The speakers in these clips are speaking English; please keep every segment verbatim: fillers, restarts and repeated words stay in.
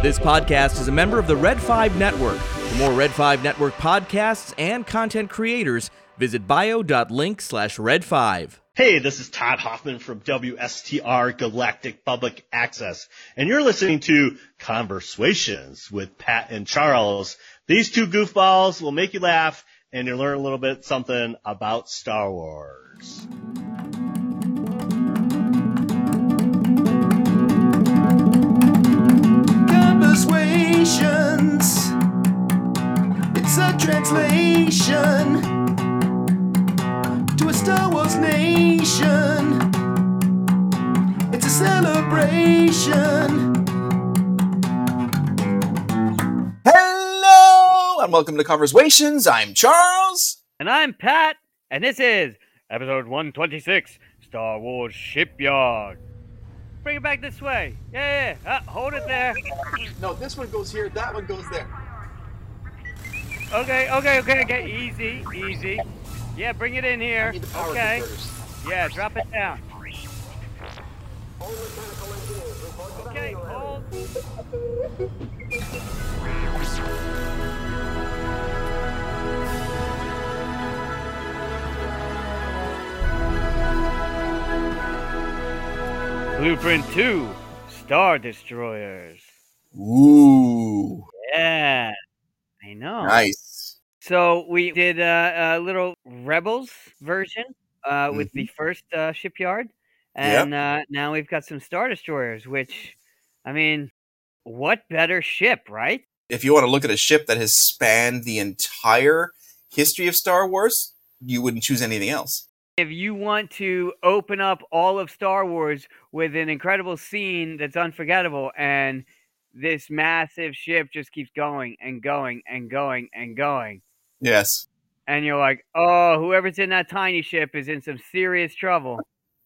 This podcast is a member of the Red five Network. For more Red five Network podcasts and content creators, visit bio.link slash red five. Hey, this is Todd Hoffman from W S T R Galactic Public Access, and you're listening to Conversations with Pat and Charles. These two goofballs will make you laugh, and you'll learn a little bit something about Star Wars. Conversations, it's a translation to a Star Wars nation. It's a celebration. Hello, and welcome to Conversations. I'm Charles. And I'm Pat, and this is episode one twenty-six, Star Wars Shipyard. Bring it back this way. Yeah, yeah, uh, hold it there. No, this one goes here, that one goes there. Okay, okay, okay, okay, easy, easy. Yeah, bring it in here. I need the power Okay. converters. Yeah, drop it down. Okay, hold. Blueprint two, Star Destroyers. Ooh, Yeah, I know. nice. So we did a, a little Rebels version uh, with the first uh, shipyard, and uh, now we've got some Star Destroyers. Which, I mean, what better ship, right? If you want to look at a ship that has spanned the entire history of Star Wars, you wouldn't choose anything else. If you want to open up all of Star Wars with an incredible scene that's unforgettable, and this massive ship just keeps going and going and going and going, Yes. and you're like, oh, whoever's in that tiny ship is in some serious trouble.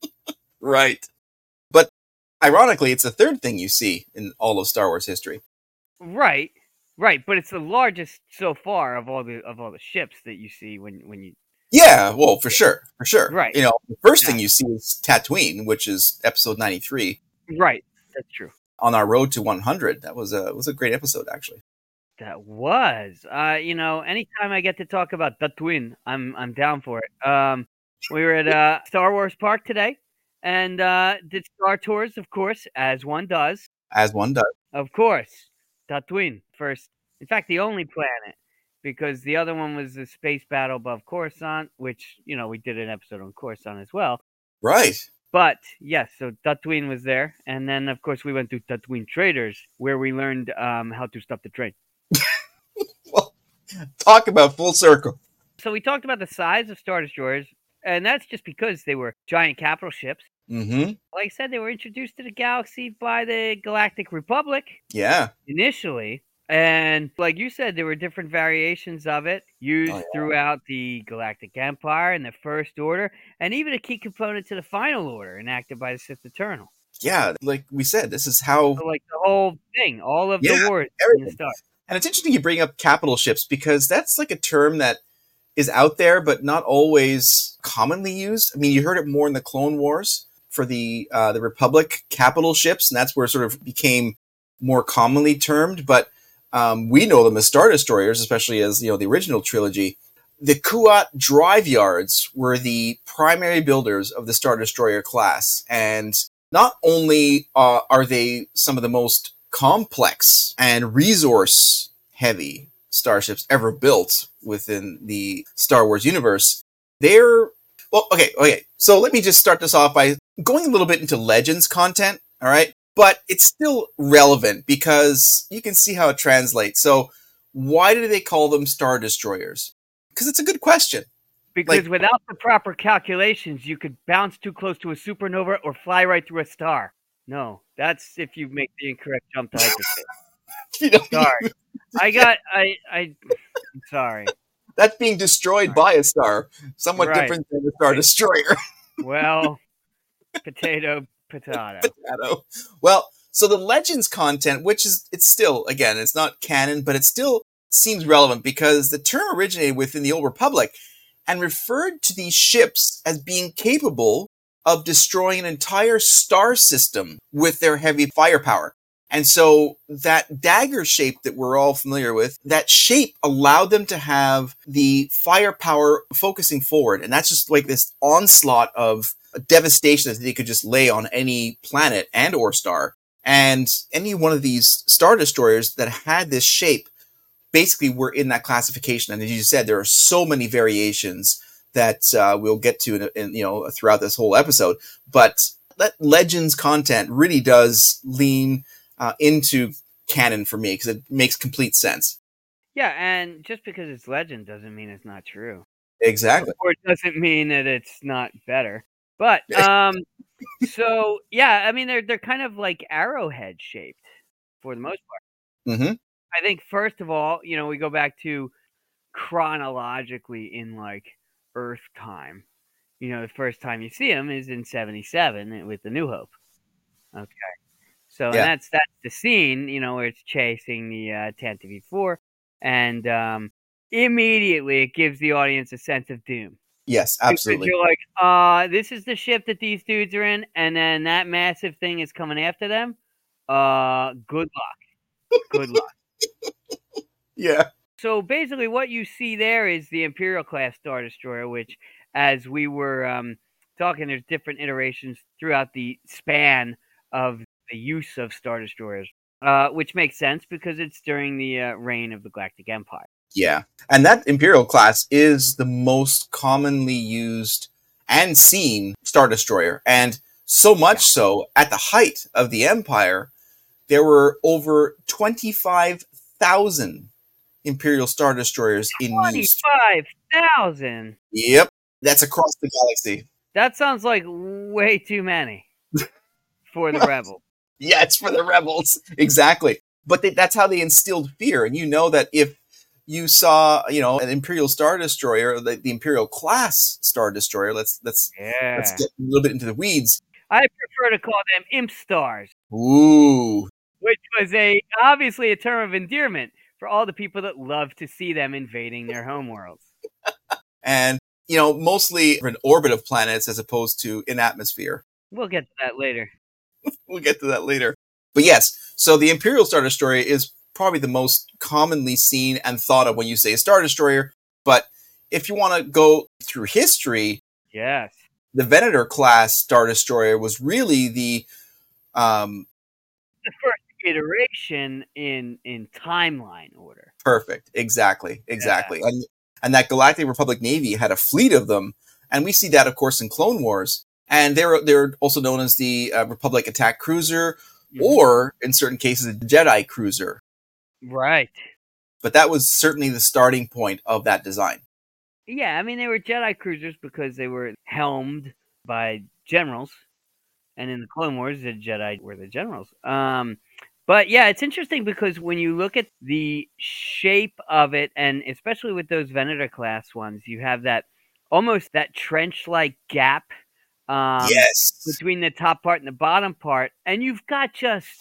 Right. But ironically, it's the third thing you see in all of Star Wars history. Right, right, but it's the largest so far of all the of all the ships that you see when when you. Yeah, well, for sure, for sure. Right. You know, the first Yeah. thing you see is Tatooine, which is episode ninety-three. Right, that's true. On our road to one hundred. That was a was a great episode, actually. That was, uh, you know, anytime I get to talk about Tatooine, I'm I'm down for it. Um, we were at uh, Star Wars Park today, and uh, did Star Tours, of course, as one does. As one does. Of course, Tatooine first. In fact, the only planet, because the other one was the space battle above Coruscant, which, you know, we did an episode on Coruscant as well. Right. But yes, so Tatooine was there, and then of course we went to Tatooine Traders, where we learned um, how to stop the train. Well, talk about full circle. So we talked about the size of Star Destroyers, and that's just because they were giant capital ships. Mm-hmm. Like I said, they were introduced to the galaxy by the Galactic Republic Yeah. initially. And like you said, there were different variations of it used Oh, yeah. throughout the Galactic Empire and the First Order, and even a key component to the Final Order enacted by the Sith Eternal. Yeah, like we said, this is how... So like the whole thing, all of Yeah, the wars in everything. the Star. And it's interesting you bring up capital ships, because that's like a term that is out there, but not always commonly used. I mean, you heard it more in the Clone Wars for the uh, the Republic capital ships, and that's where it sort of became more commonly termed. But um, we know them as Star Destroyers, especially as, you know, the original trilogy. The Kuat drive yards were the primary builders of the Star Destroyer class. And not only uh, are they some of the most complex and resource heavy starships ever built within the Star Wars universe, they're, well, okay, okay. So let me just start this off by going a little bit into Legends content, all right? But it's still relevant because you can see how it translates. So why do they call them Star Destroyers? Because it's a good question. Because Like- without the proper calculations, you could bounce too close to a supernova or fly right through a star. No, that's if you make the incorrect jump to hyperspace. You know, Sorry. I got, I, I, I'm sorry. that's being destroyed by a star. Somewhat Right. different than a Star Destroyer. Well, potato, potato. Potato. Well, so the Legends content, which is, it's still, again, it's not canon, but it still seems relevant because the term originated within the Old Republic and referred to these ships as being capable of destroying an entire star system with their heavy firepower. And so that dagger shape that we're all familiar with, that shape allowed them to have the firepower focusing forward. And that's just like this onslaught of devastation that they could just lay on any planet and or star. And any one of these Star Destroyers that had this shape basically were in that classification. And as you said, there are so many variations that uh, we'll get to in, in, you know, throughout this whole episode. But that Legends content really does lean uh, into canon for me because it makes complete sense. Yeah, and just because it's legend doesn't mean it's not true. Exactly. Or it doesn't mean that it's not better. But um, so yeah, I mean they're they're kind of like arrowhead shaped for the most part. Mm-hmm. I think first of all, you know, we go back to chronologically in like Earth time. You know, the first time you see them is in seventy-seven with the New Hope. Okay. So Yeah. and that's that's the scene, you know, where it's chasing the uh, Tantive four, and um, immediately it gives the audience a sense of doom. Yes, absolutely. Because you're like, uh, this is the ship that these dudes are in, and then that massive thing is coming after them. Uh, good luck. Good luck. Yeah. So basically, what you see there is the Imperial class Star Destroyer, which, as we were um, talking, there's different iterations throughout the span of the use of Star Destroyers, uh, which makes sense because it's during the uh, reign of the Galactic Empire. Yeah. And that Imperial class is the most commonly used and seen Star Destroyer. And so much so, at the height of the Empire, there were over twenty-five thousand Imperial Star Destroyers in use. twenty-five thousand? Yep. That's across the galaxy. That sounds like way too many for the Rebels. Yeah, it's for the Rebels. Exactly. But they, that's how they instilled fear. And you know that if you saw, you know, an Imperial Star Destroyer, the, the Imperial class Star Destroyer, let's let's Yeah. let's get a little bit into the weeds. I prefer to call them Imp Stars, Ooh. which was a obviously a term of endearment for all the people that love to see them invading their homeworlds. And, you know, mostly in orbit of planets as opposed to in atmosphere. We'll get to that later. We'll get to that later. But yes, so the Imperial Star Destroyer is probably the most commonly seen and thought of when you say a Star Destroyer. But if you want to go through history, Yes. the Venator class Star Destroyer was really the um, The first iteration in in timeline order. perfect. Exactly. Exactly. And and that Galactic Republic Navy had a fleet of them. And we see that, of course, in Clone Wars. And they're they're also known as the uh, Republic Attack Cruiser, Mhm. or in certain cases, the Jedi Cruiser. Right. But that was certainly the starting point of that design. Yeah, I mean they were Jedi cruisers because they were helmed by generals, and in the Clone Wars, the Jedi were the generals. Um, but yeah, it's interesting because when you look at the shape of it, and especially with those Venator class ones, you have that almost that trench-like gap um, Yes. between the top part and the bottom part, and you've got just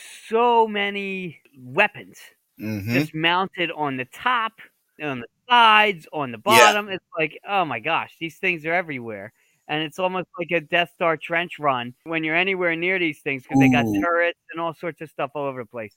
so many weapons hmm just mounted on the top, on the sides, on the bottom. It's like, oh my gosh, these things are everywhere. And it's almost like a Death Star trench run when you're anywhere near these things because they got Ooh. turrets and all sorts of stuff all over the place.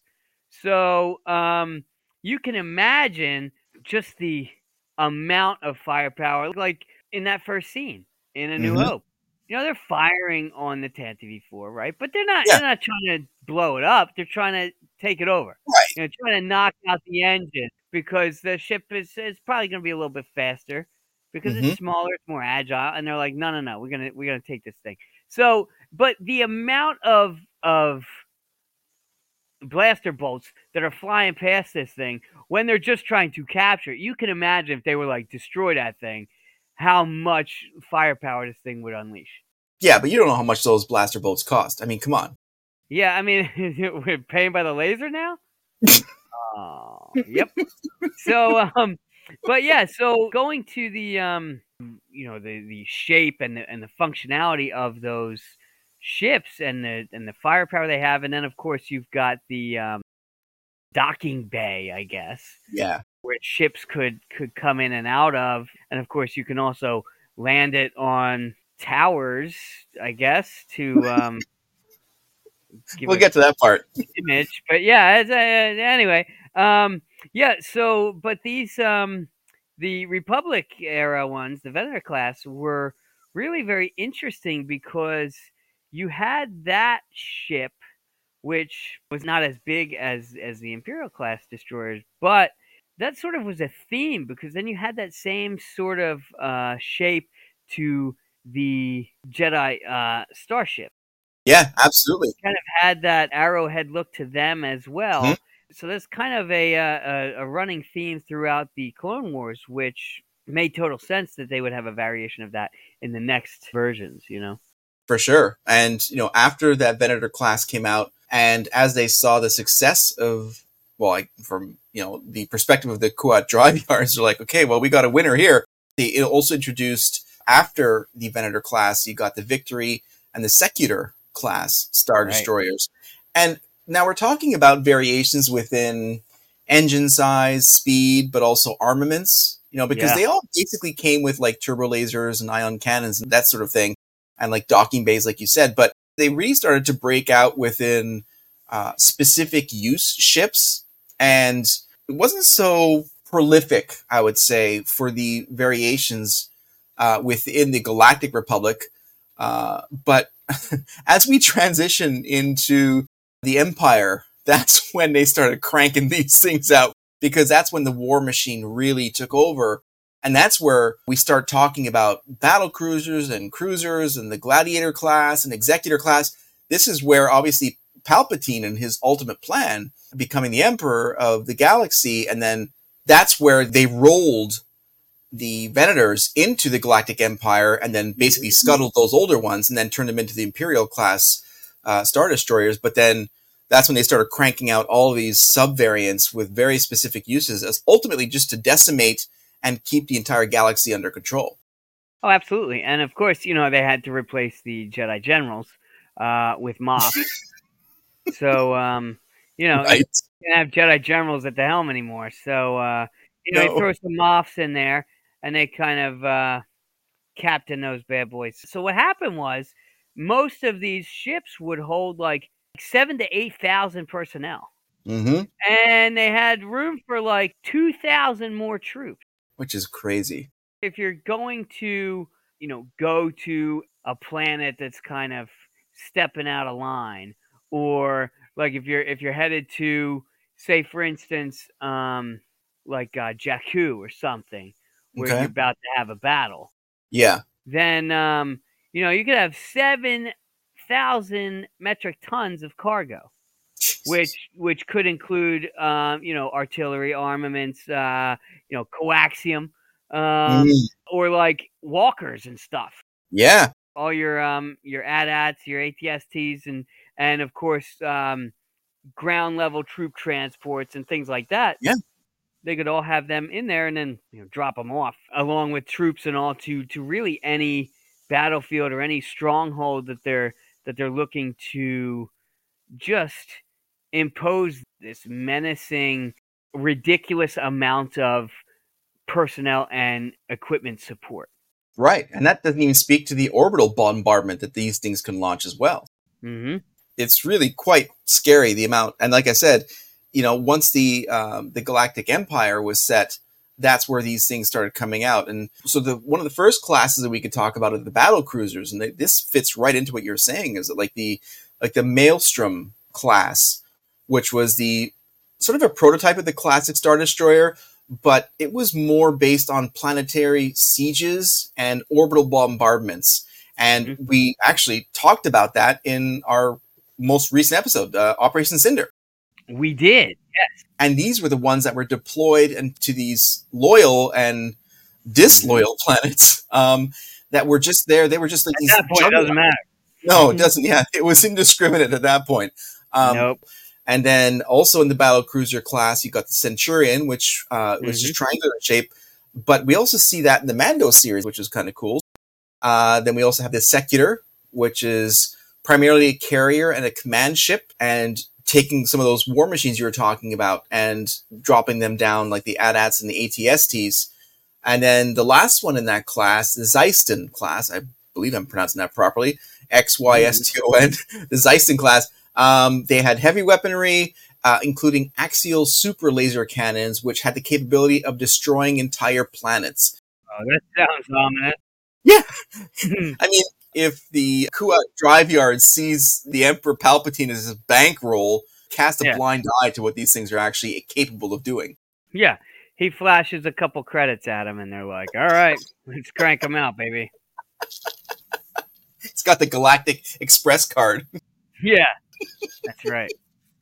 So um, you can imagine just the amount of firepower, like in that first scene in A New Mhm. Hope. You know, they're firing on the Tantive four, right? But they're not. Yeah. They're not trying to blow it up. They're trying to take it over. Right. You know, trying to knock out the engine because the ship is is probably going to be a little bit faster because Mhm. it's smaller, it's more agile, and they're like, no, no, no, we're gonna we're gonna take this thing. So, but the amount of of blaster bolts that are flying past this thing when they're just trying to capture it, you can imagine if they were like destroy that thing, how much firepower this thing would unleash. Yeah, but you don't know how much those blaster bolts cost. I mean, come on. Yeah, I mean, we're paying by the laser now. Oh, yep. So, um, but yeah, so going to the um, you know, the the shape and the and the functionality of those ships and the and the firepower they have, and then of course you've got the um, docking bay, I guess, Yeah. where ships could could come in and out of, and of course you can also land it on towers, I guess, to um, give We'll a get to that part. image. But yeah, it's, uh, anyway, um, yeah. So, but these um, the Republic era ones, the Venator class, were really very interesting because you had that ship, which was not as big as as the Imperial class destroyers, but that sort of was a theme because then you had that same sort of uh, shape to the Jedi uh, starship. Yeah, absolutely. Kind of had that arrowhead look to them as well. Mhm. So that's kind of a, uh, a a running theme throughout the Clone Wars, which made total sense that they would have a variation of that in the next versions. You know, For sure. And, you know, after that Venator class came out, and as they saw the success of, well, like from, you know, the perspective of the Kuat drive yards, they're like, okay, well, we got a winner here. They also introduced, after the Venator class, you got the Victory and the Secutor class Star Right. Destroyers. And now we're talking about variations within engine size, speed, but also armaments, you know, because Yeah. they all basically came with like turbo lasers and ion cannons and that sort of thing, and like docking bays, like you said. But they really started to break out within uh, specific use ships, and it wasn't so prolific, I would say, for the variations uh, within the Galactic Republic. Uh, but as we transition into the Empire, that's when they started cranking these things out, because that's when the war machine really took over. And that's where we start talking about battle cruisers and cruisers and the Gladiator class and Executor class. This is where obviously Palpatine and his ultimate plan, becoming the Emperor of the galaxy, and then that's where they rolled the Venators into the Galactic Empire and then basically scuttled those older ones and then turned them into the Imperial class uh, Star Destroyers. But then that's when they started cranking out all of these sub-variants with very specific uses, as ultimately just to decimate and keep the entire galaxy under control. Oh, absolutely. And of course, you know, they had to replace the Jedi Generals uh, with Moffs. so, um, you know, Right. you can't have Jedi Generals at the helm anymore. So, uh, you know, No. you throw some Moffs in there, and they kind of uh, captain those bad boys. So what happened was most of these ships would hold like seven to eight thousand personnel, Mm-hmm. and they had room for like two thousand more troops. Which is crazy. If you're going to, you know, go to a planet that's kind of stepping out of line, or like if you're if you're headed to, say, for instance, um, like uh, Jakku or something, where Okay. you're about to have a battle, Yeah. then um, you know you could have seven thousand metric tons of cargo, which which could include um, you know artillery, armaments, uh, you know coaxium. Um, Mm. or like walkers and stuff. Yeah. All your um your A T A Ts, your A T S Ts, and and of course um ground level troop transports and things like that. Yeah. They could all have them in there and then you know drop them off along with troops and all to to really any battlefield or any stronghold that they're that they're looking to just impose this menacing, ridiculous amount of personnel and equipment support. Right. And that doesn't even speak to the orbital bombardment that these things can launch as well. Mm-hmm. It's really quite scary, the amount. And like I said, you know, once the um, the Galactic Empire was set, that's where these things started coming out. And so the one of the first classes that we could talk about are the battle cruisers, and they, this fits right into what you're saying. Is that like the like the Maelstrom class, which was the sort of a prototype of the classic Star Destroyer, but it was more based on planetary sieges and orbital bombardments. And Mhm. we actually talked about that in our most recent episode, uh, Operation Cinder. We did. Yes. And these were the ones that were deployed into these loyal and disloyal planets um, that were just there. They were just like At these. that point, it doesn't matter. No, it doesn't. Yeah, it was indiscriminate at that point. Um, Nope. And then also in the battle cruiser class, you got the Centurion, which uh, was Mhm. just triangular shape. But we also see that in the Mando series, which is kind of cool. Uh, then we also have the Secutor, which is primarily a carrier and a command ship, and taking some of those war machines you were talking about and dropping them down like the A T A Ts and the A T S Ts. And then the last one in that class, the Zeiston class, I believe I'm pronouncing that properly, X Y S T O N, the Zeiston class. Um, they had heavy weaponry, uh, including axial super laser cannons, which had the capability of destroying entire planets. Oh, that sounds ominous. Yeah. I mean, if the Kuat Drive Yard sees the Emperor Palpatine as his bankroll, cast a Yeah. blind eye to what these things are actually capable of doing. Yeah. He flashes a couple credits at him, and they're like, all right, let's crank them out, baby. It's got the Galactic Express card. Yeah, that's right.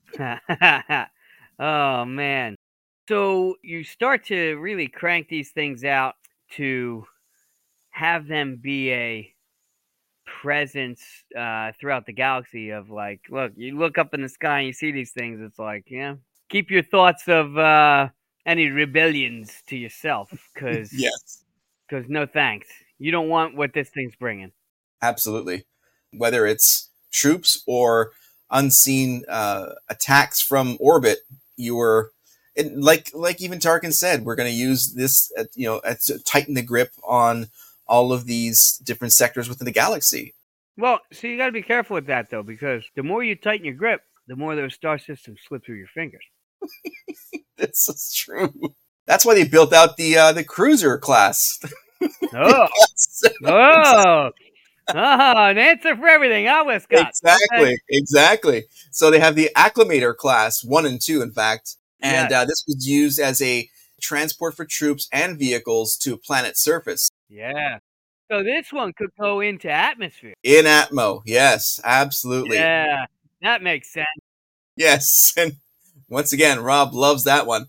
Oh, man. So you start to really crank these things out to have them be a presence uh, throughout the galaxy of like, look, you look up in the sky and you see these things. It's like, yeah, keep your thoughts of uh, any rebellions to yourself because Yes, no thanks. You don't want what this thing's bringing. absolutely. Whether it's troops or unseen uh, attacks from orbit, you were it, like like even Tarkin said, we're going to use this, at, you know, at, to tighten the grip on all of these different sectors within the galaxy. Well, so you got to be careful with that though, because the more you tighten your grip, the more those star systems slip through your fingers. This is true. That's why they built out the uh, the cruiser class. Oh, oh, oh, an answer for everything, huh, Westcott? Exactly, Okay. exactly. So they have the Acclimator class, one and two, in fact. And Yes. uh, this was used as a transport for troops and vehicles to a planet's surface. Yeah. So this one could go into atmosphere. In Atmo, yes, absolutely. Yeah, that makes sense. Yes. And once again, Rob loves that one.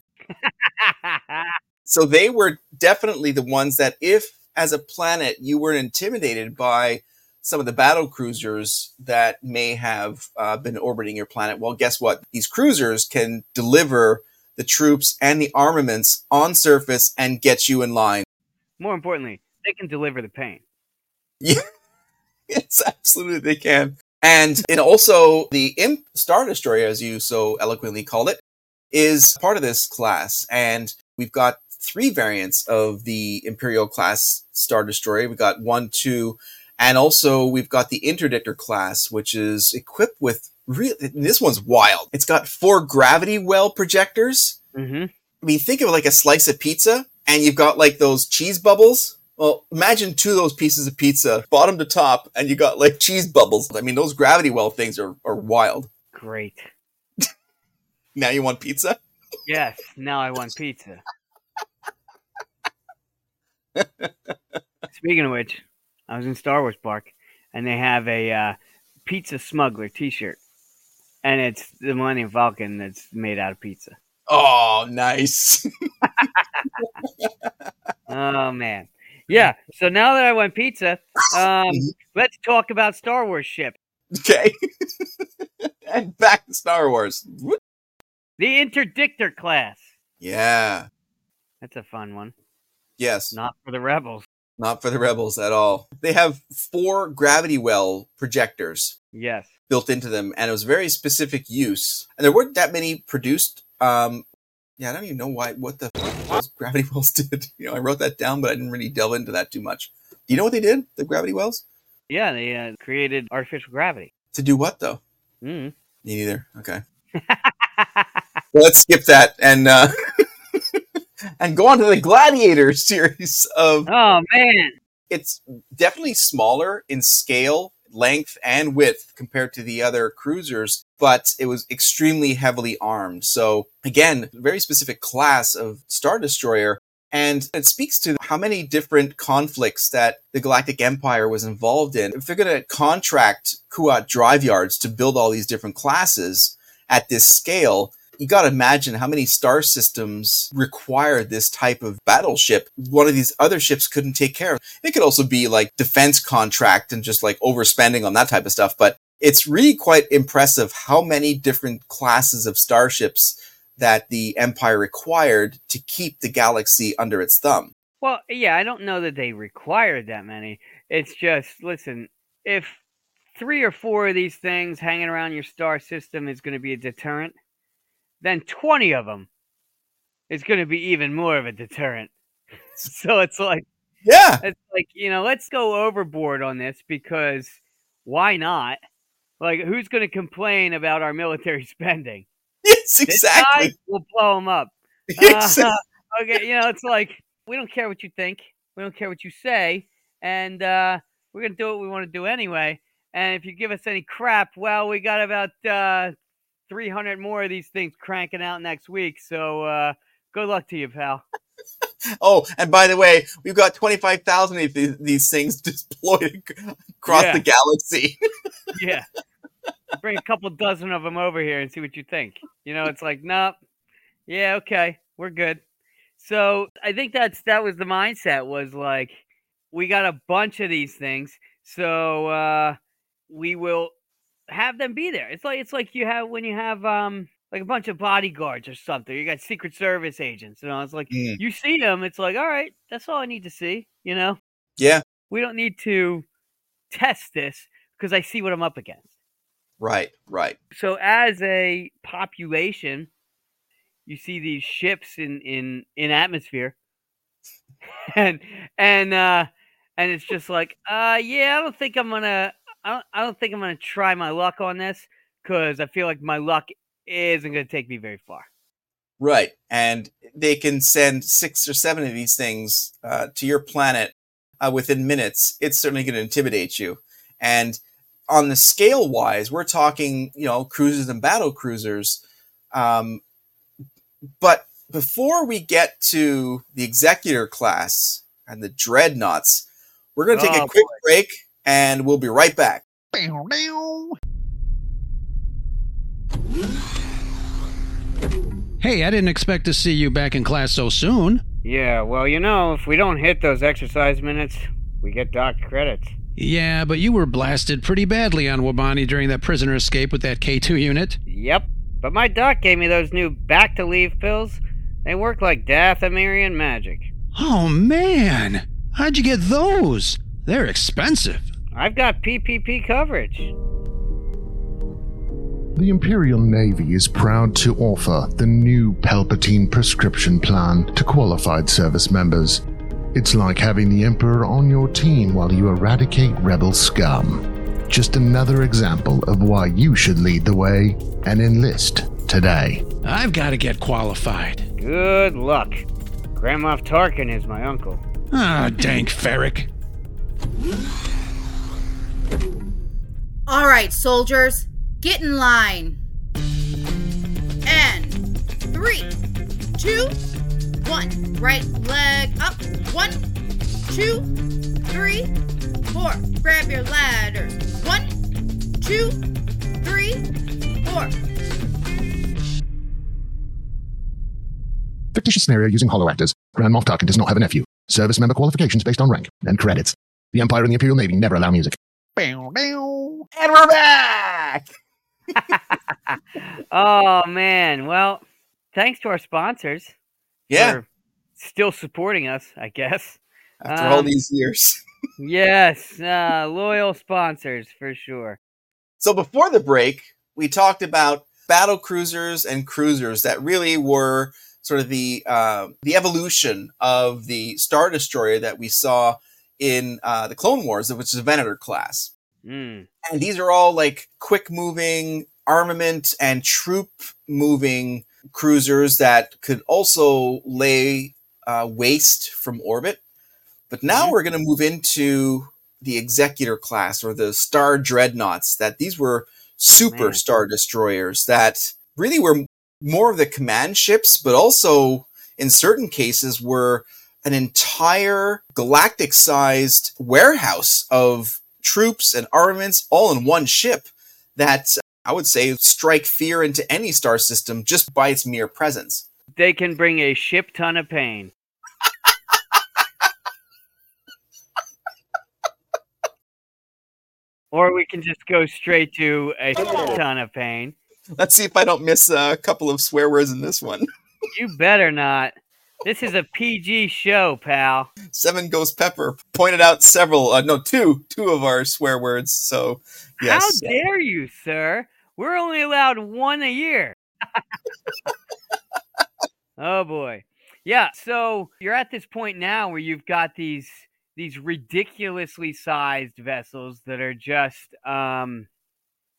So they were definitely the ones that if, as a planet, you were intimidated by some of the battle cruisers that may have uh, been orbiting your planet, well, guess what? These cruisers can deliver the troops and the armaments on surface and get you in line. More importantly, they can deliver the pain. Yeah, yes, absolutely they can. And it also, the Imp Star Destroyer, as you so eloquently called it, is part of this class. And we've got three variants of the Imperial class Star Destroyer. We've got one, two, and also we've got the Interdictor class, which is equipped with, real. This one's wild. It's got four gravity well projectors. Mm-hmm. I mean, think of it like a slice of pizza, and you've got like those cheese bubbles. Well, imagine two of those pieces of pizza, bottom to top, and you got like cheese bubbles. I mean, those gravity well things are, are wild. Great. Now you want pizza? Yes, now I want pizza. Speaking of which, I was in Star Wars Park, and they have a uh, Pizza Smuggler t-shirt. And it's the Millennium Falcon that's made out of pizza. Oh, nice. Oh, man. Yeah, so now that I want pizza, um, let's talk about Star Wars ships. Okay. And back to Star Wars. The Interdictor class. Yeah. That's a fun one. Yes. Not for the Rebels. Not for the Rebels at all. They have four gravity well projectors Yes. built into them, and it was very specific use. And there weren't that many produced. Um, yeah, I don't even know why what the those gravity wells did. You know, I wrote that down, but I didn't really delve into that too much. Do you know what they did? The gravity wells Yeah, they uh, created artificial gravity. to do what though? Mm. Me neither. Okay. Well, let's skip that and uh, and go on to the Gladiator series of. Oh, man. It's definitely smaller in scale, length, and width compared to the other cruisers, but it was extremely heavily armed. So again, very specific class of Star Destroyer. And it speaks to how many different conflicts that the Galactic Empire was involved in. If they're going to contract Kuat Drive Yards to build all these different classes at this scale, you got to imagine how many star systems require this type of battleship. One of these other ships couldn't take care of. It could also be like defense contract and just like overspending on that type of stuff. But it's really quite impressive how many different classes of starships that the Empire required to keep the galaxy under its thumb. Well, yeah, I don't know that they required that many. It's just, listen, if three or four of these things hanging around your star system is going to be a deterrent, then twenty of them is going to be even more of a deterrent. So it's like, Yeah. it's like, you know, let's go overboard on this because why not? Like, who's going to complain about our military spending? Yes, exactly. This guy will blow them up. Exactly. Uh, okay, you know, it's like, we don't care what you think. We don't care what you say. And uh, we're going to do what we want to do anyway. And if you give us any crap, well, we got about uh, three hundred more of these things cranking out next week. So uh, good luck to you, pal. Oh, and by the way, we've got twenty-five thousand of these, these things deployed across Yeah. the galaxy. Yeah. Bring a couple dozen of them over here and see what you think. You know, it's like, nope. Yeah, okay. We're good. So I think that's that was the mindset, was like, we got a bunch of these things, so uh, we will have them be there. It's like it's like you have when you have um like a bunch of bodyguards or something. You got Secret Service agents, you know. It's like Mm. you see them, it's like, all right, that's all I need to see. You know, Yeah, we don't need to test this because I see what I'm up against. right, right. So as a population, you see these ships in in in atmosphere, and and uh and it's just like, uh yeah, I don't think I'm gonna I don't, I don't think I'm gonna try my luck on this, because I feel like my luck isn't gonna take me very far. Right. And they can send six or seven of these things uh, to your planet uh, within minutes. It's certainly going to intimidate you. And on the scale wise, we're talking, you know, cruisers and battle cruisers. Um, but before we get to the Executor class and the Dreadnoughts, we're going to take Oh, a quick boy. break and we'll be right back. Hey, I didn't expect to see you back in class so soon. Yeah, well, you know, if we don't hit those exercise minutes, we get docked credits. Yeah, but you were blasted pretty badly on Wabani during that prisoner escape with that K two unit. Yep, but my doc gave me those new back to leave pills. They work like Dathomirian magic. Oh, man. How'd you get those? They're expensive. I've got P P P coverage. The Imperial Navy is proud to offer the new Palpatine prescription plan to qualified service members. It's like having the Emperor on your team while you eradicate rebel scum. Just another example of why you should lead the way and enlist today. I've got to get qualified. Good luck. Grand Moff Tarkin is my uncle. Ah, dank Ferric. All right, soldiers, get in line. And three, two, one. Right leg up. One, two, three, four. Grab your ladders. One, two, three, four. Fictitious scenario using hollow actors. Grand Moff Tarkin does not have a nephew. Service member qualifications based on rank and credits. The Empire and the Imperial Navy never allow music. And we're back! Oh, man. Well, thanks to our sponsors Yeah, for still supporting us, I guess. after all Um, these years. Yes, uh, loyal sponsors for sure. So before the break, we talked about battle cruisers and cruisers that really were sort of the uh, the evolution of the Star Destroyer that we saw in uh, the Clone Wars, which is a Venator class. Mm. And these are all like quick moving armament and troop moving cruisers that could also lay uh, waste from orbit. But now Mhm. we're going to move into the Executor class, or the Star Dreadnoughts, that these were super Man. Star Destroyers that really were more of the command ships, but also in certain cases were an entire galactic sized warehouse of troops and armaments all in one ship that I would say strike fear into any star system just by its mere presence. They can bring a ship ton of pain. Or we can just go straight to a ton of pain. Let's see if I don't miss a couple of swear words in this one. You better not. This is a P G show, pal. Seven Ghost Pepper pointed out several, uh, no, two, two of our swear words. So, yes. How dare you, sir? We're only allowed one a year. Oh boy. Yeah, so you're at this point now where you've got these these ridiculously sized vessels that are just um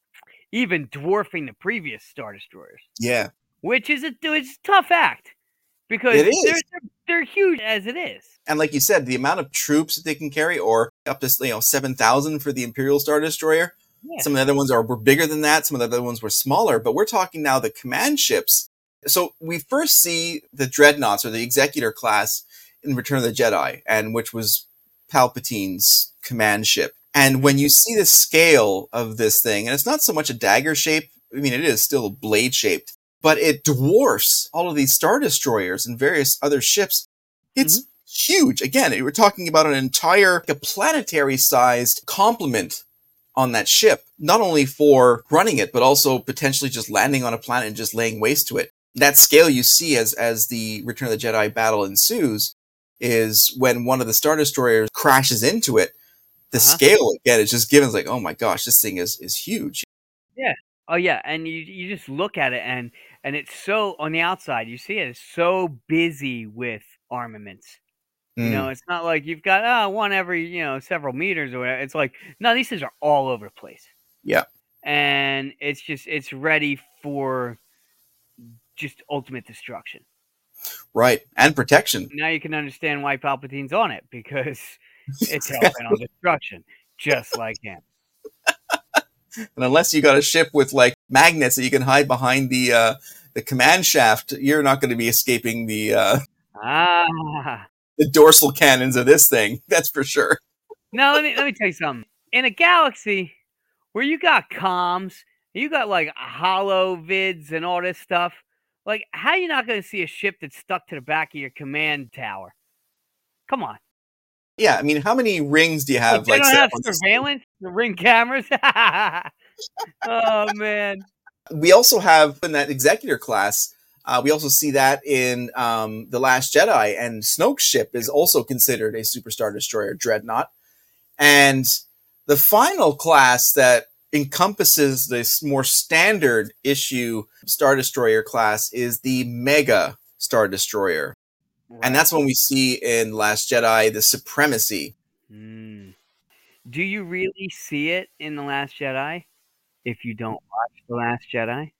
even dwarfing the previous Star Destroyers. Yeah. Which is a, it's a tough act because It is. They're, they're, they're huge as it is. And like you said, the amount of troops that they can carry, or up to you know seven thousand for the Imperial Star Destroyer. Yeah. Some of the other ones are were bigger than that. Some of the other ones were smaller. But we're talking now the command ships. So we first see the Dreadnoughts, or the Executor class, in Return of the Jedi, and which was Palpatine's command ship. And when you see the scale of this thing, and it's not so much a dagger shape, I mean, it is still blade shaped, but it dwarfs all of these Star Destroyers and various other ships. It's mm-hmm. huge. Again, we're talking about an entire, a planetary sized complement on that ship, not only for running it, but also potentially just landing on a planet and just laying waste to it. That scale you see as, as the Return of the Jedi battle ensues is when one of the Star Destroyers crashes into it. The uh-huh. scale, again, is just given like, oh my gosh, this thing is, is huge. Yeah. Oh yeah. And you, you just look at it and, and it's so, on the outside, you see it, it's so busy with armaments. You know, it's not like you've got oh, one every, you know, several meters or whatever. It's like, no, these things are all over the place. Yeah. And it's just, it's ready for just ultimate destruction. Right. And protection. Now you can understand why Palpatine's on it, because it's helping on destruction, just like him. And unless you got a ship with like magnets that you can hide behind the uh, the command shaft, you're not going to be escaping the uh, ah. the dorsal cannons of this thing. That's for sure. Now let me let me tell you something. In a galaxy where you got comms, you got like hollow vids and all this stuff, like how you not going to see a ship that's stuck to the back of your command tower? Come on. Yeah, I mean, how many rings do you have? Like, they like don't have surveillance, the ring cameras. Oh man. We also have in that Executor class. Uh, we also see that in um, The Last Jedi, and Snoke's ship is also considered a Super Star Destroyer Dreadnought. And the final class that encompasses this more standard issue Star Destroyer class is the Mega Star Destroyer. Right. And that's when we see in Last Jedi the Supremacy. Mm. Do you really see it in The Last Jedi if you don't watch The Last Jedi?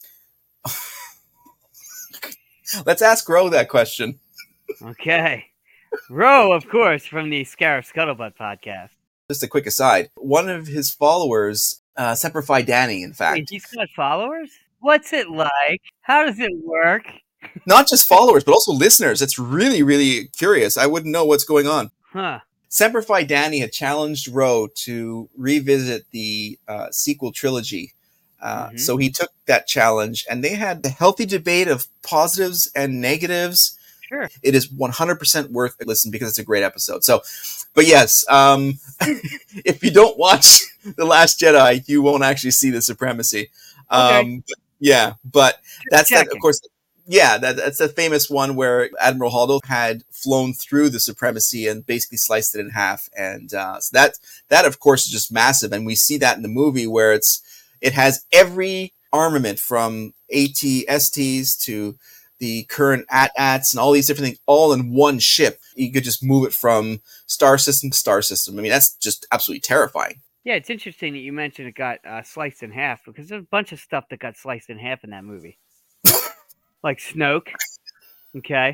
Let's ask Ro that question. Okay. Ro, of course, from the Scarif Scuttlebutt podcast. Just a quick aside. One of his followers, uh, Semper Fi Danny, in fact. Wait, he's got followers? What's it like? How does it work? Not just followers, but also listeners. It's really, really curious. I wouldn't know what's going on. Huh. Semper Fi Danny had challenged Ro to revisit the uh, sequel trilogy. Uh, mm-hmm. So he took that challenge, and they had a healthy debate of positives and negatives. Sure. It is one hundred percent worth a listen because it's a great episode. So, but yes, um, if you don't watch The Last Jedi, you won't actually see the Supremacy. Um, okay. Yeah, but that's Checking. that, of course. Yeah, that, that's the famous one where Admiral Holdo had flown through the Supremacy and basically sliced it in half. And uh, so that, that, of course, is just massive. And we see that in the movie where it's it has every armament from AT S Ts to the current A T A Ts and all these different things all in one ship. You could just move it from star system to star system. I mean, that's just absolutely terrifying. Yeah, it's interesting that you mentioned it got uh, sliced in half, because there's a bunch of stuff that got sliced in half in that movie. Like Snoke. Okay.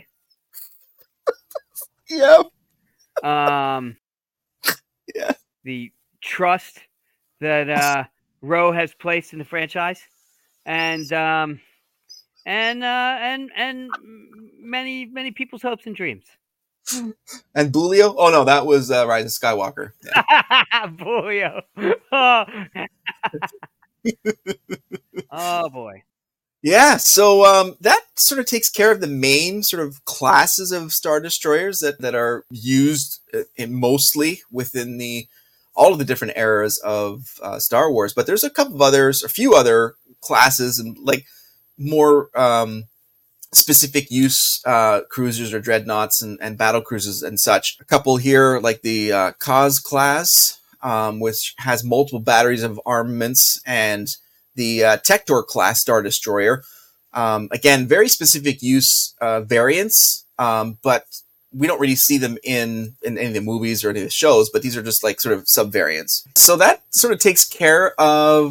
Yep. Um, yeah. The trust that uh, Ro has placed in the franchise, and um, and uh, and and many many people's hopes and dreams. And Bulio? Oh no, that was uh, Rise of Skywalker. Yeah. Bulio. Oh. Oh boy. Yeah, so um, that sort of takes care of the main sort of classes of Star Destroyers that, that are used in mostly within the all of the different eras of uh, Star Wars. But there's a couple of others, a few other classes, and like more um, specific use uh, cruisers or dreadnoughts and, and battle cruisers and such. A couple here, like the uh, Kaz class, um, which has multiple batteries of armaments, and the uh, Tector class Star Destroyer. Um, again, very specific use uh, variants, um, but we don't really see them in, in any of the movies or any of the shows, but these are just like sort of sub-variants. So that sort of takes care of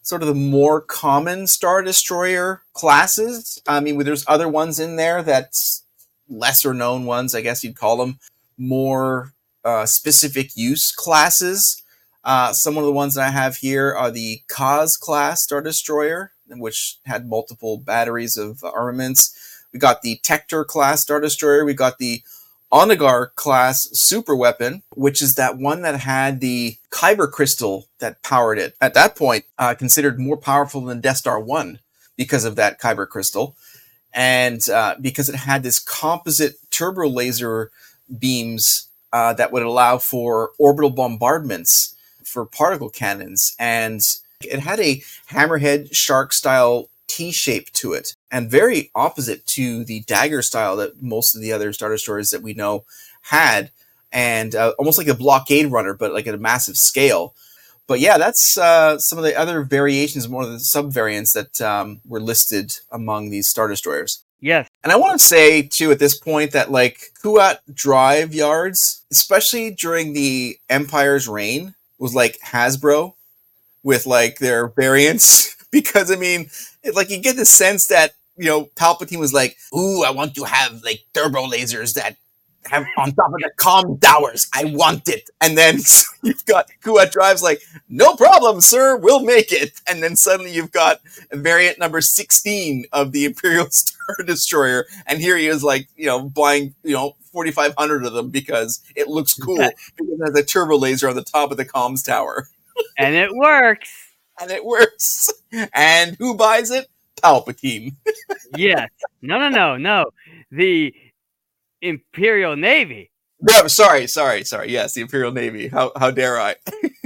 sort of the more common Star Destroyer classes. I mean, there's other ones in there that's lesser known ones, I guess you'd call them, more uh, specific use classes. Uh, some of the ones that I have here are the Kaz class Star Destroyer, which had multiple batteries of armaments. We got the Tector class Star Destroyer. We got the Onagar class super weapon, which is that one that had the Kyber crystal that powered it. At that point, uh, considered more powerful than Death Star one because of that Kyber crystal. And uh, because it had this composite turbo laser beams uh, that would allow for orbital bombardments for particle cannons. And it had a hammerhead shark style T-shape to it, and very opposite to the dagger style that most of the other Star Destroyers that we know had, and uh, almost like a blockade runner, but like at a massive scale. But yeah, that's uh, some of the other variations, more of the sub-variants that um, were listed among these Star Destroyers. Yes. And I want to say, too, at this point that, like, Kuat drive yards, especially during the Empire's reign, was like Hasbro with, like, their variants. Because, I mean, it, like, you get the sense that, you know, Palpatine was like, ooh, I want to have, like, turbo lasers that have on top of the comm towers. I want it. And then so you've got Kuat drives like, no problem, sir, we'll make it. And then suddenly you've got variant number sixteen of the Imperial Star Destroyer. And here he is, like, you know, buying, you know, forty-five hundred of them because it looks cool. Because it has a turbo laser on the top of the comms tower. And it works. And it works. And who buys it? Palpatine. Yes. No, no, no, no. The Imperial Navy. No, sorry, sorry, sorry. Yes, the Imperial Navy. How how dare I?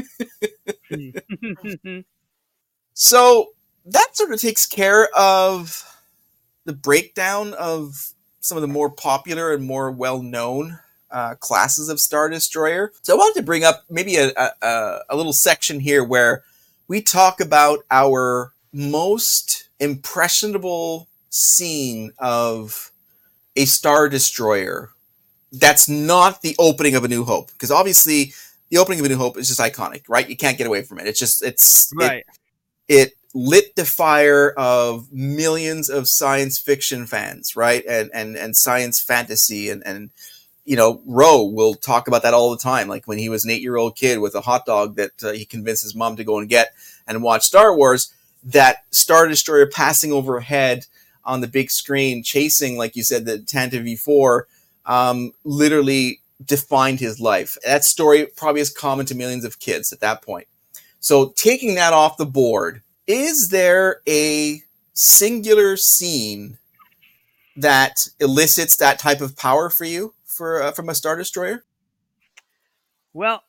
So that sort of takes care of the breakdown of some of the more popular and more well-known uh, classes of Star Destroyer. So I wanted to bring up maybe a, a, a little section here where we talk about our most impressionable scene of a Star Destroyer that's not the opening of A New Hope. Because obviously the opening of A New Hope is just iconic, right? You can't get away from it. It's just, it's, right. It, it lit the fire of millions of science fiction fans, right? And, and, and science fantasy and, and, you know, Ro will talk about that all the time. Like when he was an eight-year-old kid with a hot dog that uh, he convinced his mom to go and get and watch Star Wars, that Star Destroyer passing overhead on the big screen, chasing, like you said, the Tantive V four, um, literally defined his life. That story probably is common to millions of kids at that point. So taking that off the board, is there a singular scene that elicits that type of power for you? For uh, from a Star Destroyer? Well,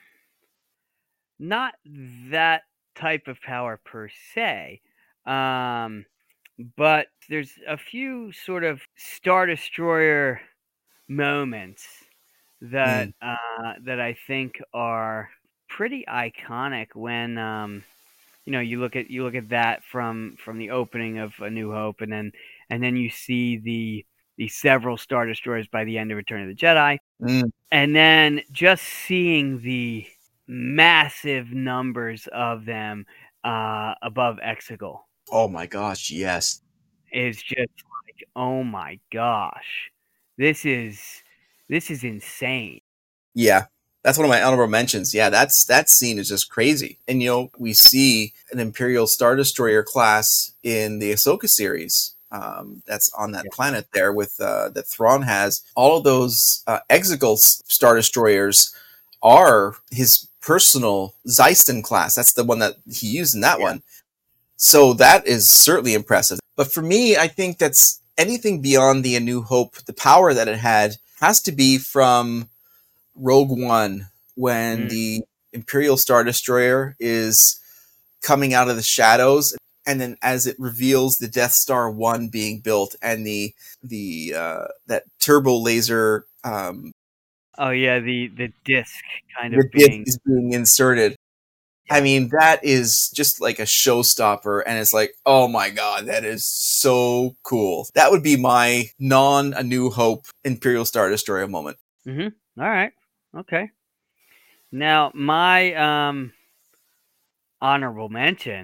not that type of power per se, um, but there's a few sort of Star Destroyer moments that mm. uh, that I think are pretty iconic. When um, you know you look at you look at that from from the opening of A New Hope, and then and then you see the the several Star Destroyers by the end of Return of the Jedi. Mm. And then just seeing the massive numbers of them uh, above Exegol. Oh my gosh, yes. Is just like, oh my gosh. This is this is insane. Yeah. That's one of my honorable mentions. Yeah, that's that scene is just crazy. And you know, we see an Imperial Star Destroyer class in the Ahsoka series. Um, that's on that yeah. planet there with uh, that Thrawn has. All of those uh, Exegol Star Destroyers are his personal Zeiston class. That's the one that he used in that yeah. one. So that is certainly impressive. But for me, I think that's anything beyond the A New Hope, the power that it had has to be from Rogue One, when mm. the Imperial Star Destroyer is coming out of the shadows. And then as it reveals the Death Star one being built and the the uh, that turbo laser. Um, oh yeah, the the disc kind the of being disc is being inserted. I mean, that is just like a showstopper, and it's like, oh my god, that is so cool. That would be my non A New Hope Imperial Star Destroyer moment. Mm-hmm. All right, okay. Now my um, honorable mention.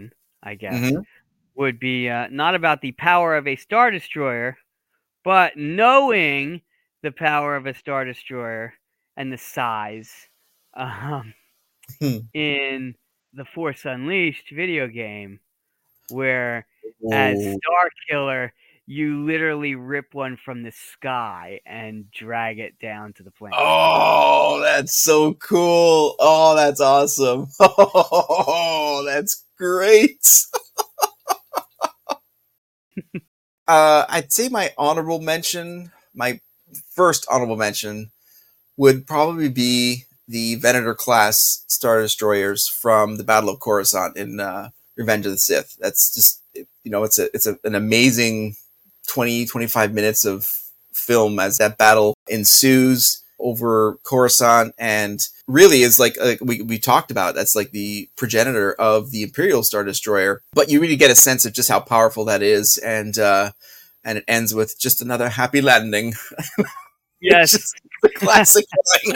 I guess, Mhm. would be uh, not about the power of a Star Destroyer, but knowing the power of a Star Destroyer and the size um, Hmm. in the Force Unleashed video game, where as Star Killer, you literally rip one from the sky and drag it down to the planet. Oh, that's so cool. Oh, that's awesome. Oh, that's great. uh, I'd say my honorable mention, my first honorable mention, would probably be the Venator class Star Destroyers from the Battle of Coruscant in uh, Revenge of the Sith. That's just, you know, it's a it's a, an amazing twenty, twenty-five minutes of film as that battle ensues over Coruscant, and really is like, like we, we talked about, that's like the progenitor of the Imperial Star Destroyer, but you really get a sense of just how powerful that is, and uh, and it ends with just another happy landing. Yes. The classic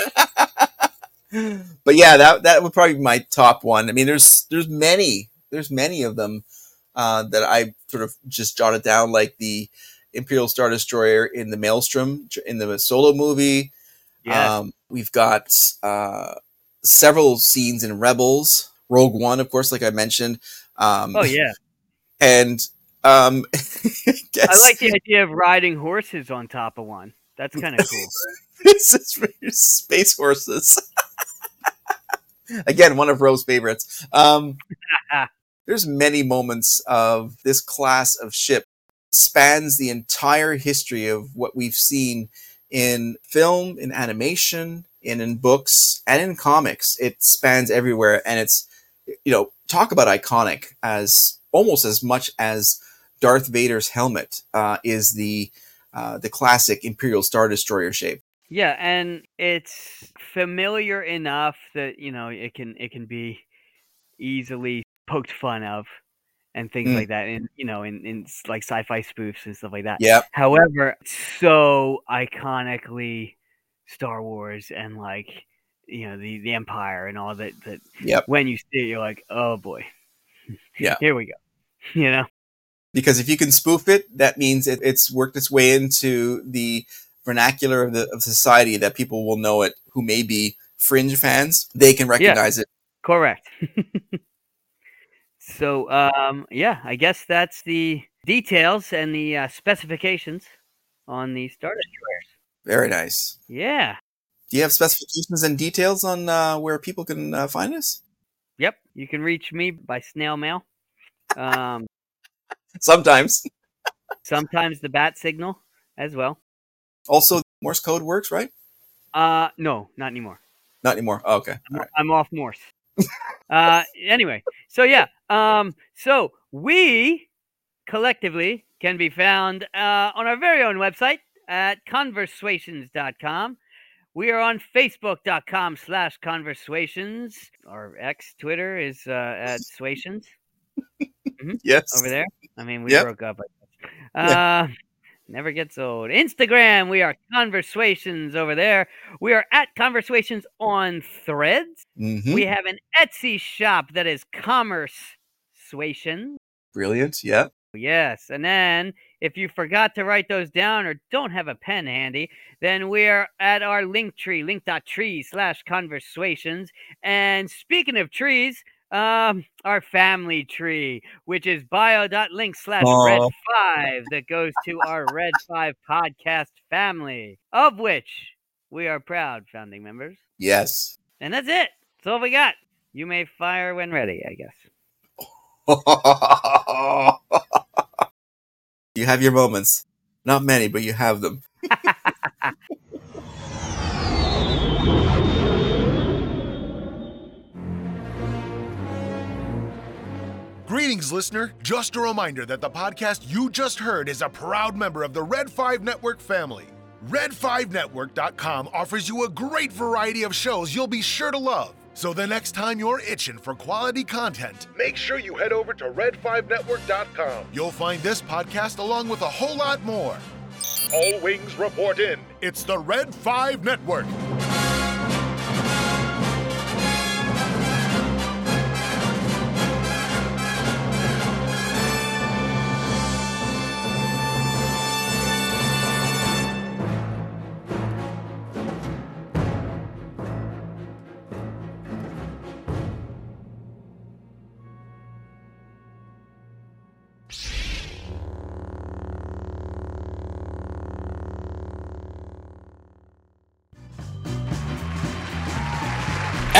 line. But yeah, that that would probably be my top one. I mean, there's there's many, there's many of them uh, that I sort of just jotted down, like the Imperial Star Destroyer in the Maelstrom in the Solo movie. Yeah. Um, we've got uh, several scenes in Rebels, Rogue One, of course, like I mentioned. Um, oh yeah. And um, I, guess, I like the idea of riding horses on top of one. That's kind of cool. This is for your space horses. Again, one of Rose's favorites. Um, there's many moments of this class of ship spans the entire history of what we've seen in film, in animation, and in books, and in comics. It spans everywhere, and it's, you know, talk about iconic, as almost as much as Darth Vader's helmet uh, is the uh, the classic Imperial Star Destroyer shape. Yeah, and it's familiar enough that, you know, it can it can be easily poked fun of and things Mm. like that, in you know, in, in like sci-fi spoofs and stuff like that. Yeah. However, so iconically Star Wars and like, you know, the, the Empire and all that, that Yep. when you see it, you're like, oh boy. Yeah. Here we go. You know? Because if you can spoof it, that means it, it's worked its way into the vernacular of the of society, that people will know it who may be fringe fans. They can recognize it. Correct. So, um, yeah, I guess that's the details and the uh, specifications on the Star Destroyers. Very nice. Yeah. Do you have specifications and details on uh, where people can uh, find us? Yep. You can reach me by snail mail. Um, Sometimes. sometimes the bat signal as well. Also, Morse code works, right? Uh, no, not anymore. Not anymore. Oh, okay. I'm, All right. I'm off Morse. uh, anyway, so yeah, um, so we collectively can be found uh, on our very own website at conversations dot com. We are on facebook.com slash conversations. Our ex Twitter is uh, at Swations. Mm-hmm. Yes. Over there. I mean, we Yep. broke up. Uh, Yeah. Never gets old. Instagram, we are Conversations over there. We are at Conversations on Threads. Mm-hmm. We have an Etsy shop that is Commerce Swation. Brilliant. Yeah. Yes. And then if you forgot to write those down or don't have a pen handy, then we're at our link tree, link.tree slash conversations. And speaking of trees, um, our family tree, which is bio.link slash red five, that goes to our Red five podcast family, of which we are proud founding members. Yes. And that's it. That's all we got. You may fire when ready, I guess. You have your moments. Not many, but you have them. Greetings, listener. Just a reminder that the podcast you just heard is a proud member of the Red five Network family. red five network dot com offers you a great variety of shows you'll be sure to love. So the next time you're itching for quality content, make sure you head over to red five network dot com. You'll find this podcast along with a whole lot more. All wings report in. It's the Red five Network.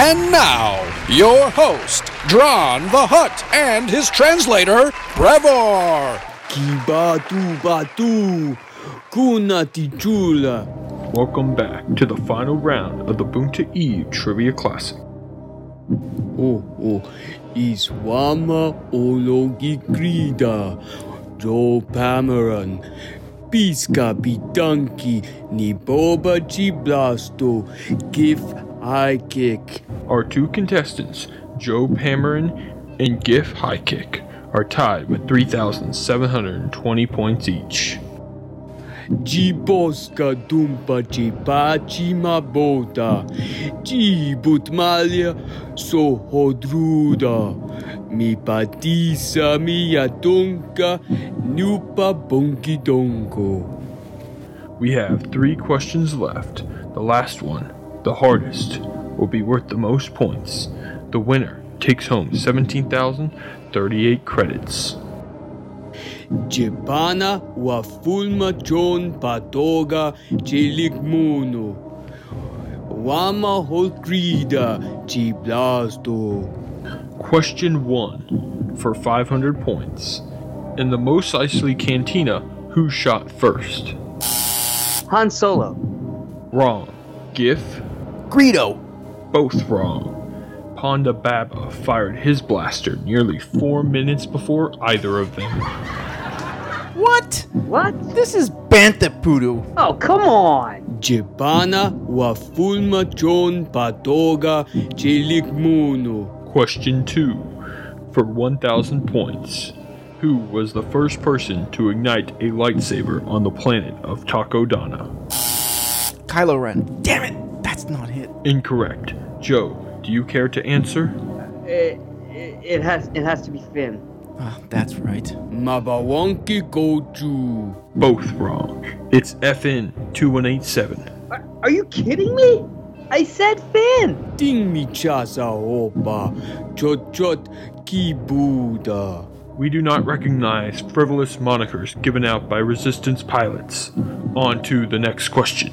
And now, your host, Dron the Hutt, and his translator, Brevor. Kibatu Batu, Kunati Chula. Welcome back to the final round of the Boonta Eve Trivia Classic. Oh, oh, Iswama Ologi Krida, Joe Pamaran, Piska Bitanki, Niboba Chiblasto, Gif High Kick. Our two contestants, Joe Pamaran and Gif High Kick, are tied with three thousand seven hundred twenty points each. Jiboska Dumpa Jipachi Mabota, Jibutmalia Sohodruda, Mi Patisa Miyatonka, Nupa Bonki Donko. We have three questions left. The last one, the hardest, will be worth the most points. The winner takes home seventeen thousand thirty-eight credits. Jepana wa fulma John Patoga Chelikmuno. Wama Holkrida Chiblasto. Question one for five hundred points. In the Mos Eisley Cantina, who shot first? Han Solo. Wrong. Gif? Greedo. Both wrong. Ponda Baba fired his blaster nearly four minutes before either of them. What? What? This is Bantha Poodoo. Oh, come on. Jepana wa fulma John Patoga Chelikmuno. Question two for one thousand points. Who was the first person to ignite a lightsaber on the planet of Takodana? Kylo Ren. Damn it, that's not it. Incorrect. Joe, do you care to answer? It, it, it has it has to be Finn. Oh, that's right. Mabawanki Gochu. Both wrong. It's F N two one eight seven. Are, are you kidding me? I said Finn. Ding mi chasa opa. Chot chot ki Buddha. We do not recognize frivolous monikers given out by resistance pilots. On to the next question.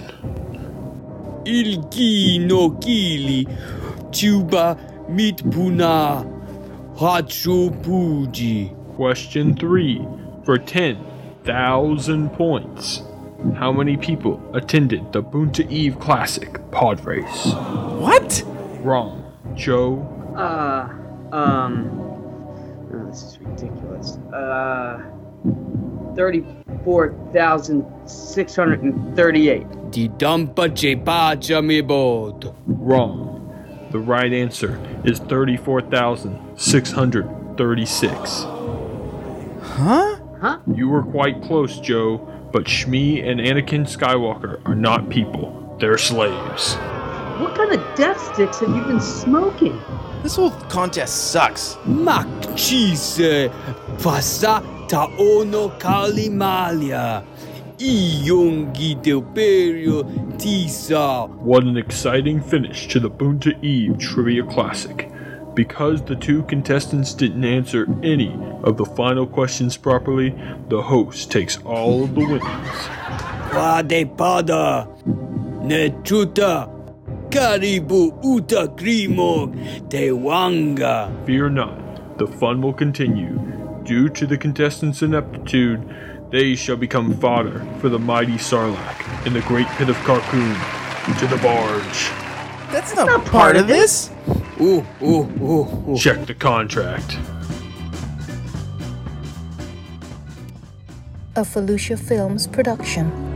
Ilki no kili. Chuba mitpuna. Hachu puji. Question three for ten thousand points. How many people attended the Boonta Eve Classic pod race? What? Wrong. Joe? Uh, um... Oh, this is ridiculous. Uh... thirty-four thousand six hundred thirty-eight. Di dampa chepacha mi bot. Wrong. The right answer is thirty-four thousand six hundred thirty-six. Huh? Huh? You were quite close, Joe, but Shmi and Anakin Skywalker are not people. They're slaves. What kind of death sticks have you been smoking? This whole contest sucks. Mak chise fasa taono kalimalia. Iyongi delperio tisa. What an exciting finish to the Boonta Eve Trivia Classic. Because the two contestants didn't answer any of the final questions properly, the host takes all of the winnings. Wadepada Nechuta Karibu Uta Krimog Tewanga. Fear not, the fun will continue. Due to the contestants' ineptitude, they shall become fodder for the mighty Sarlacc in the great pit of Carkoon. To the barge. That's not, not part, part of this. Ooh, ooh, ooh, ooh. Check the contract. A Felucia Films production.